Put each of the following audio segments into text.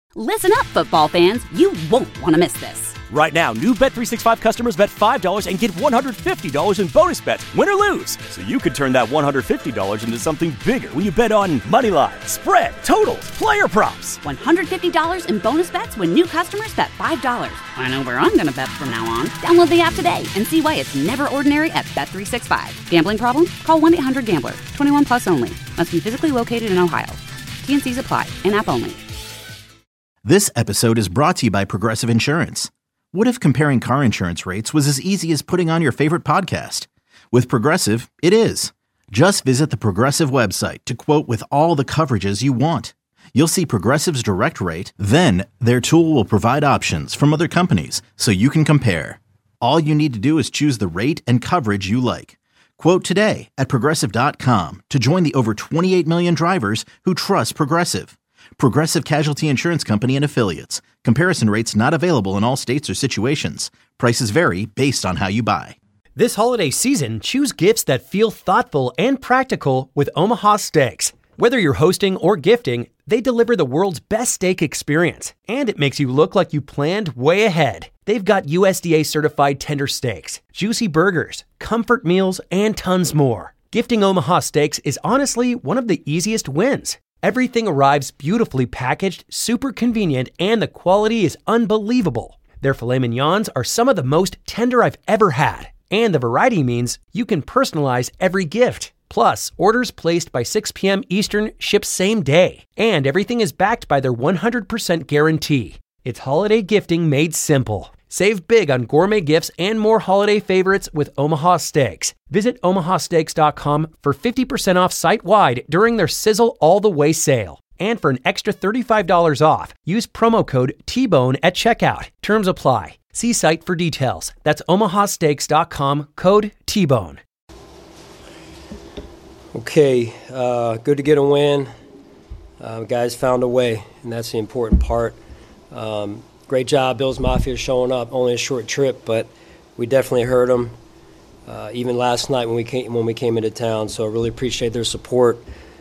Listen up, football fans. You won't want to miss this. Right now, new Bet365 customers bet $5 and get $150 in bonus bets, win or lose. So you could turn that $150 into something bigger when you bet on money line, spread, totals, player props. $150 in bonus bets when new customers bet $5. I know where I'm going to bet from now on. Download the app today and see why it's never ordinary at Bet365. Gambling problem? Call 1-800-GAMBLER. 21 plus only. Must be physically located in Ohio. T&Cs apply. In-app only. This episode is brought to you by Progressive Insurance. What if comparing car insurance rates was as easy as putting on your favorite podcast? With Progressive, it is. Just visit the Progressive website to quote with all the coverages you want. You'll see Progressive's direct rate, then their tool will provide options from other companies so you can compare. All you need to do is choose the rate and coverage you like. Quote today at Progressive.com to join the over 28 million drivers who trust Progressive. Progressive Casualty Insurance Company and Affiliates. Comparison rates not available in all states or situations. Prices vary based on how you buy. This holiday season, choose gifts that feel thoughtful and practical with Omaha Steaks. Whether you're hosting or gifting, they deliver the world's best steak experience, and it makes you look like you planned way ahead. They've got USDA certified tender steaks, juicy burgers, comfort meals, and tons more. Gifting Omaha Steaks is honestly one of the easiest wins. Everything arrives beautifully packaged, super convenient, and the quality is unbelievable. Their filet mignons are some of the most tender I've ever had, and the variety means you can personalize every gift. Plus, orders placed by 6 p.m. Eastern ship same day, and everything is backed by their 100% guarantee. It's holiday gifting made simple. Save big on gourmet gifts and more holiday favorites with Omaha Steaks. Visit omahasteaks.com for 50% off site-wide during their Sizzle All the Way sale. And for an extra $35 off, use promo code TBONE at checkout. Terms apply. See site for details. That's omahasteaks.com, code TBONE. Okay, good to get a win. Guys found a way, and that's the important part. Great job, Bills Mafia, showing up. Only a short trip, but we definitely heard them. Even last night when we came into town. So really appreciate their support.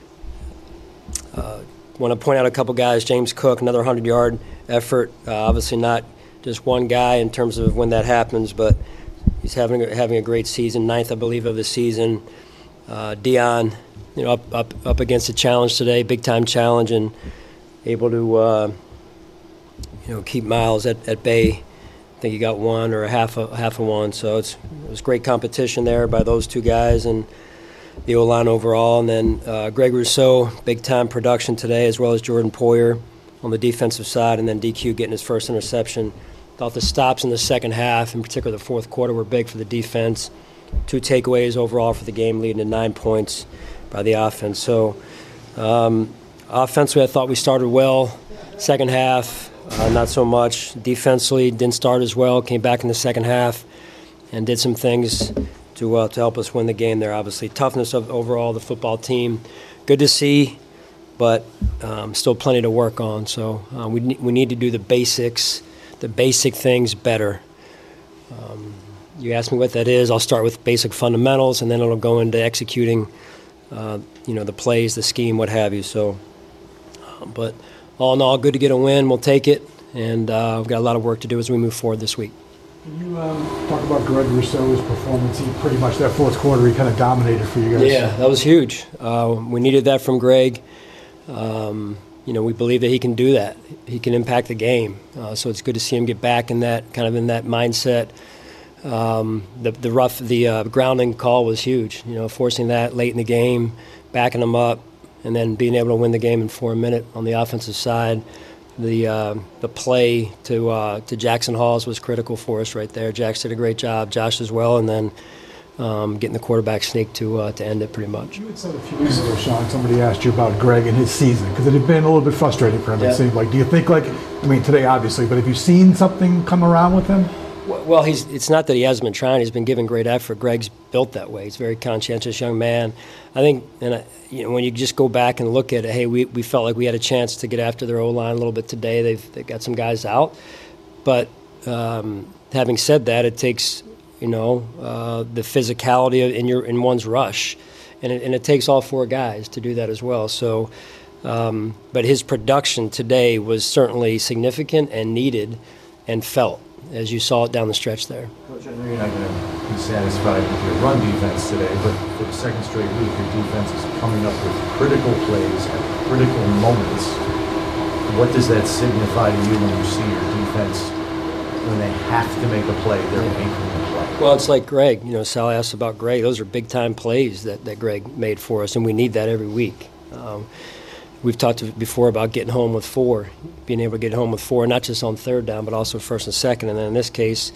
Want to point out a couple guys. James Cook, another 100-yard effort. Obviously not just one guy in terms of when that happens, but he's having a great season. 9th, I believe, of the season. Dion, up against a challenge today, big time challenge, and able to. Keep Miles at bay. I think he got one or a half a one. So it was great competition there by those two guys and the O-line overall. And then Greg Rousseau, big-time production today, as well as Jordan Poyer on the defensive side, and then DQ getting his first interception. Thought the stops in the second half, in particular the fourth quarter, were big for the defense. 2 takeaways overall for the game, leading to 9 points by the offense. So offensively, I thought we started well. Second half, not so much. Defensively, didn't start as well. Came back in the second half and did some things to help us win the game there. Obviously, toughness of overall the football team, good to see, but still plenty to work on. So we need to do the basics, the basic things better. You ask me what that is, I'll start with basic fundamentals, and then it'll go into executing, the plays, the scheme, what have you. So, but all in all, good to get a win. We'll take it, and we've got a lot of work to do as we move forward this week. Can you talk about Greg Rousseau's performance? He pretty much, that fourth quarter, he kind of dominated for you guys. Yeah, that was huge. We needed that from Greg. We believe that he can do that. He can impact the game. So it's good to see him get back in that mindset. The grounding call was huge. Forcing that late in the game, backing him up, and then being able to win the game in 4 minutes on the offensive side. The play to Jackson Halls was critical for us right there. Jax did a great job, Josh as well, and then getting the quarterback sneak to end it pretty much. You had said a few weeks ago, Sean, somebody asked you about Greg and his season, because it had been a little bit frustrating for him, it seemed like. Do you think, today obviously, but have you seen something come around with him? Well, it's not that he hasn't been trying. He's been giving great effort. Greg's built that way. He's a very conscientious young man. I think, when you just go back and look at it, hey, we felt like we had a chance to get after their O-line a little bit today. They've got some guys out. But having said that, it takes, the physicality in one's rush. And it takes all 4 guys to do that as well. So But his production today was certainly significant and needed and felt, as you saw it down the stretch there. Coach, I know you're not going to be satisfied with your run defense today, but for the second straight week, your defense is coming up with critical plays at critical moments. What does that signify to you when you see your defense, when they have to make a play, they're making a play? Well, it's like Greg. Sal asked about Greg. Those are big-time plays that Greg made for us, and we need that every week. We've talked before about getting home with 4, being able to get home with 4, not just on third down, but also first and second. And then in this case,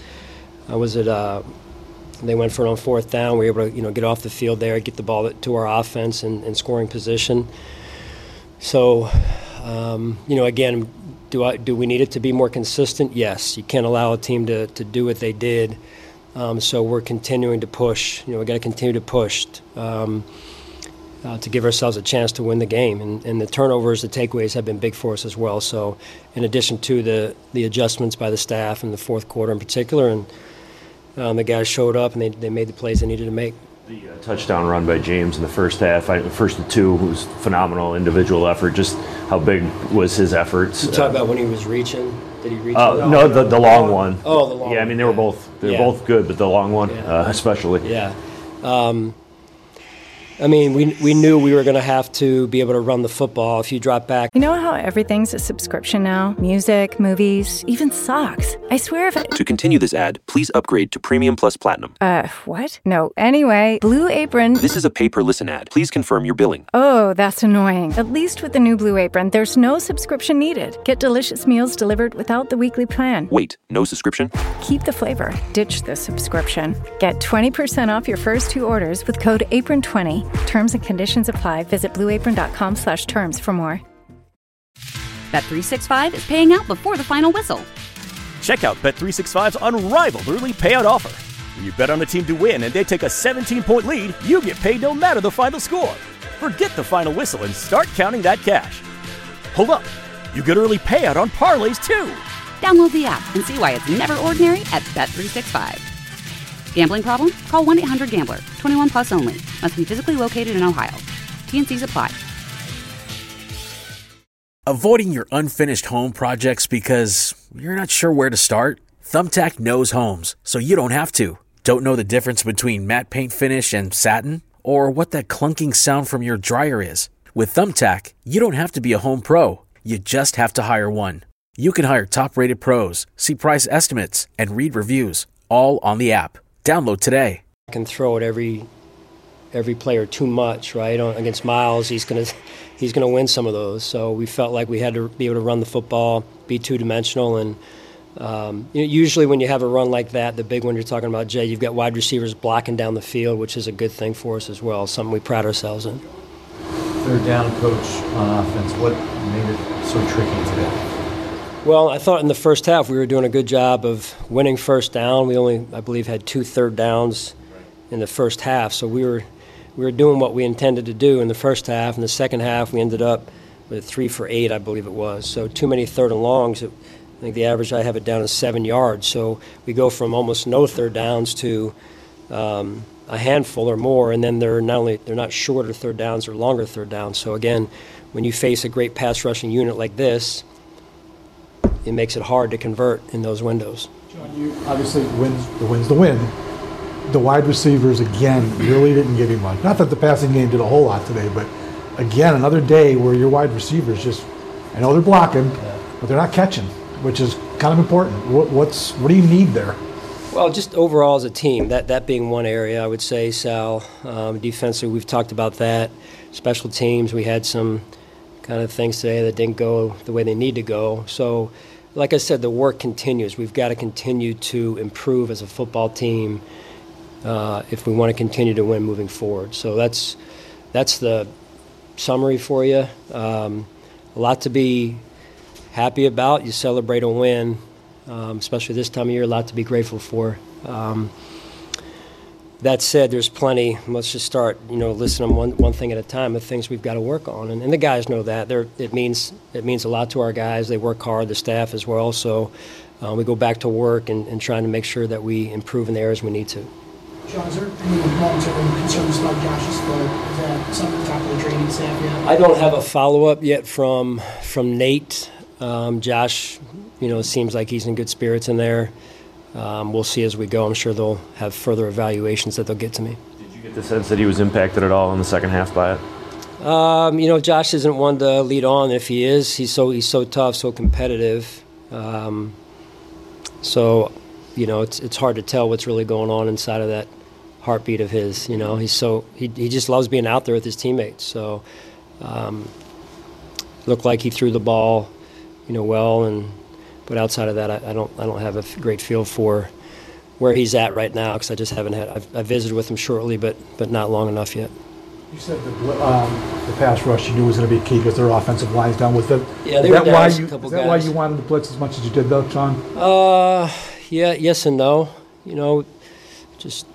they went for it on fourth down. We were able to get off the field there, get the ball to our offense and scoring position. So, again, do we need it to be more consistent? Yes. You can't allow a team to do what they did. So we're continuing to push. We got to continue to push. To give ourselves a chance to win the game. And the turnovers, the takeaways have been big for us as well. So in addition to the adjustments by the staff in the fourth quarter in particular, and the guys showed up and they made the plays they needed to make. The touchdown run by James in the first half, the first of 2, was phenomenal individual effort. Just how big was his efforts? You talk about when he was reaching. Did he reach? No, the long one. Oh, the long one. Yeah, I mean, they were both good, but the long one especially. Yeah. We knew we were going to have to be able to run the football. If you drop back. You know how everything's a subscription now? Music, movies, even socks. I swear if To continue this ad, please upgrade to Premium Plus Platinum. What? No. Anyway, Blue Apron. This is a pay-per-listen ad. Please confirm your billing. Oh, that's annoying. At least with the new Blue Apron, there's no subscription needed. Get delicious meals delivered without the weekly plan. Wait, no subscription? Keep the flavor. Ditch the subscription. Get 20% off your first 2 orders with code APRON20. Terms and conditions apply. Visit blueapron.com/terms for more. Bet365 is paying out before the final whistle. Check out Bet365's unrivaled early payout offer. When you bet on a team to win and they take a 17-point lead, you get paid no matter the final score. Forget the final whistle and start counting that cash. Hold up. You get early payout on parlays too. Download the app and see why it's never ordinary at Bet365. Gambling problem? Call 1-800-GAMBLER. 21 plus only. Must be physically located in Ohio. T&Cs apply. Avoiding your unfinished home projects because you're not sure where to start? Thumbtack knows homes, so you don't have to. Don't know the difference between matte paint finish and satin? Or what that clunking sound from your dryer is? With Thumbtack, you don't have to be a home pro. You just have to hire one. You can hire top-rated pros, see price estimates, and read reviews, all on the app. Download today. I can throw at every player too much, right? Against Miles, he's gonna win some of those. So we felt like we had to be able to run the football, be two-dimensional, and usually when you have a run like that, the big one you're talking about, Jay, you've got wide receivers blocking down the field, which is a good thing for us as well. Something we pride ourselves in. Third down, coach, on offense. What made it so tricky today? Well, I thought in the first half we were doing a good job of winning first down. We only, I believe, had 2 third downs in the first half. So we were doing what we intended to do in the first half. In the second half, we ended up with 3 for 8, I believe it was. So too many third and longs. I think the average, I have it down as 7 yards. So we go from almost no third downs to a handful or more. And then they're not shorter third downs, they're longer third downs. So again, when you face a great pass rushing unit like this, it makes it hard to convert in those windows. John, you obviously the win's the win. The wide receivers, again, really didn't give you much. Not that the passing game did a whole lot today, but again, another day where your wide receivers just, I know they're blocking, but they're not catching, which is kind of important. What do you need there? Well, just overall as a team, that being one area, I would say, Sal. Defensively, we've talked about that. Special teams, we had some kind of things today that didn't go the way they need to go. So, like I said, the work continues. We've got to continue to improve as a football team if we want to continue to win moving forward. So that's the summary for you. A lot to be happy about. You celebrate a win, especially this time of year, a lot to be grateful for. That said, there's plenty. Let's just start, listening one thing at a time of things we've got to work on, and the guys know that. It means a lot to our guys. They work hard, the staff as well. So we go back to work and trying to make sure that we improve in the areas we need to. John, is there any momentary concerns about Josh's foot? Is that something top of the training staff yet? I don't have a follow-up yet from Nate. Josh, seems like he's in good spirits in there. We'll see as we go. I'm sure they'll have further evaluations that they'll get to me. Did you get the sense that he was impacted at all in the second half by it? Josh isn't one to lead on. If he is, he's so tough, so competitive. It's hard to tell what's really going on inside of that heartbeat of his. He just loves being out there with his teammates. So looked like he threw the ball, well, but outside of that, I don't have a great feel for where he's at right now because I just haven't had. I visited with him shortly, but not long enough yet. You said the pass rush you knew was going to be key because their offensive line's down with it. Yeah, they were down a couple guys. Is that why you wanted to blitz as much as you did, though, Sean? Yeah, yes and no. Just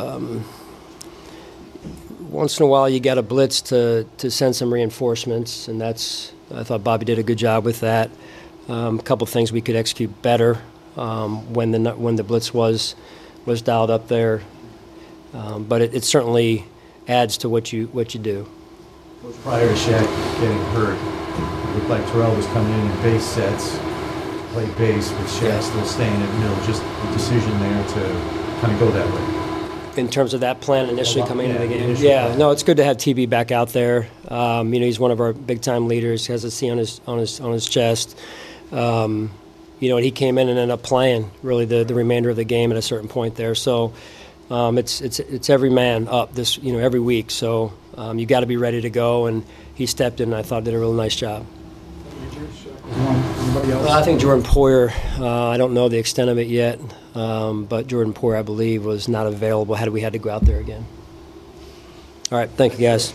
once in a while you got a blitz to send some reinforcements, and I thought Bobby did a good job with that. A couple things we could execute better when the blitz was dialed up there, but it certainly adds to what you do. Prior to Shaq getting hurt, it looked like Terrell was coming in base sets, play base with Shaq still staying at middle. Just the decision there to kind of go that way. In terms of that plan initially coming into the game, it's good to have TB back out there. He's one of our big time leaders. He has a C on his chest. He came in and ended up playing really the remainder of the game at a certain point there. So. It's every man up this every week, so you got to be ready to go. And he stepped in, and I thought did a really nice job. Anybody else? I think Jordan Poyer. I don't know the extent of it yet, but Jordan Poyer, I believe, was not available had we had to go out there again. All right, thank you guys.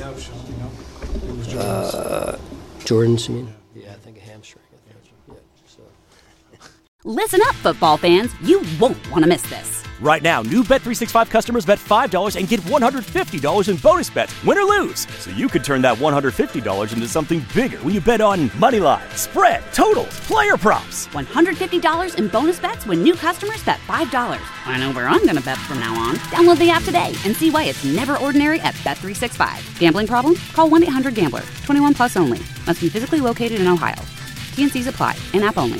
Jordan's, you mean? Yeah, I think a hamstring. Listen up, football fans. You won't want to miss this. Right now, new Bet365 customers bet $5 and get $150 in bonus bets, win or lose. So you could turn that $150 into something bigger when you bet on money line, spread, totals, player props. $150 in bonus bets when new customers bet $5. I know where I'm going to bet from now on. Download the app today and see why it's never ordinary at Bet365. Gambling problem? Call 1-800-GAMBLER. 21 plus only. Must be physically located in Ohio. T&Cs apply. In-app only.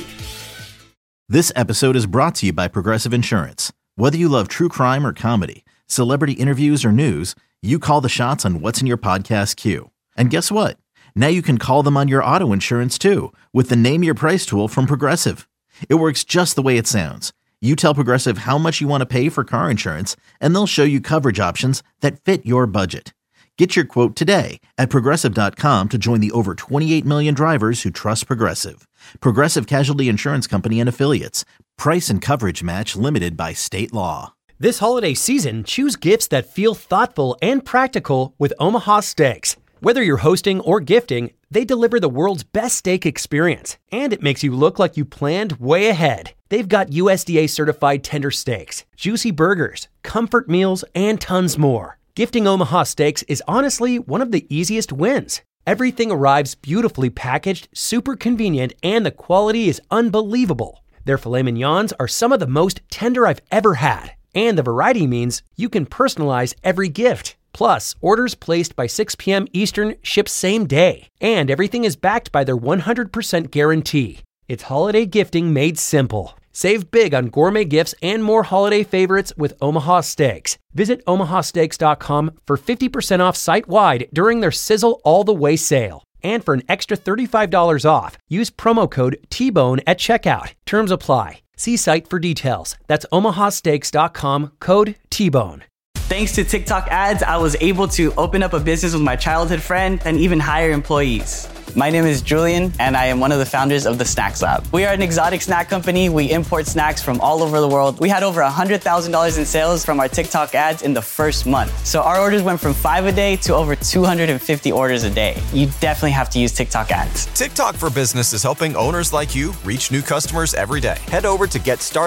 This episode is brought to you by Progressive Insurance. Whether you love true crime or comedy, celebrity interviews or news, you call the shots on what's in your podcast queue. And guess what? Now you can call them on your auto insurance too with the Name Your Price tool from Progressive. It works just the way it sounds. You tell Progressive how much you want to pay for car insurance, and they'll show you coverage options that fit your budget. Get your quote today at Progressive.com to join the over 28 million drivers who trust Progressive. Progressive Casualty Insurance Company and Affiliates. Price and coverage match limited by state law. This holiday season, choose gifts that feel thoughtful and practical with Omaha Steaks. Whether you're hosting or gifting, they deliver the world's best steak experience, and it makes you look like you planned way ahead. They've got USDA certified tender steaks, juicy burgers, comfort meals, and tons more. Gifting Omaha Steaks is honestly one of the easiest wins. Everything arrives beautifully packaged, super convenient, and the quality is unbelievable. Their filet mignons are some of the most tender I've ever had, and the variety means you can personalize every gift. Plus, orders placed by 6 p.m. Eastern ship same day, and everything is backed by their 100% guarantee. It's holiday gifting made simple. Save big on gourmet gifts and more holiday favorites with Omaha Steaks. Visit omahasteaks.com for 50% off site-wide during their Sizzle All the Way sale. And for an extra $35 off, use promo code TBONE at checkout. Terms apply. See site for details. That's omahasteaks.com, code TBONE. Thanks to TikTok ads, I was able to open up a business with my childhood friend and even hire employees. My name is Julian, and I am one of the founders of the Snacks Lab. We are an exotic snack company. We import snacks from all over the world. We had over $100,000 in sales from our TikTok ads in the first month. So our orders went from 5 a day to over 250 orders a day. You definitely have to use TikTok ads. TikTok for Business is helping owners like you reach new customers every day. Head over to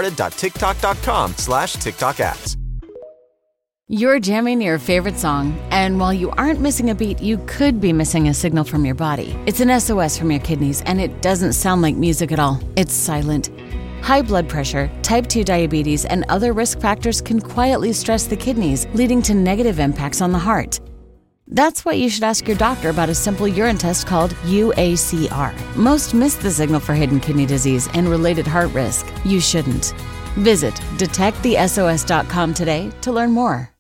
getstarted.tiktok.com/TikTok ads. You're jamming your favorite song, and while you aren't missing a beat, you could be missing a signal from your body. It's an SOS from your kidneys, and it doesn't sound like music at all. It's silent. High blood pressure, type 2 diabetes, and other risk factors can quietly stress the kidneys, leading to negative impacts on the heart. That's why you should ask your doctor about a simple urine test called UACR. Most miss the signal for hidden kidney disease and related heart risk. You shouldn't. Visit detectthesos.com today to learn more.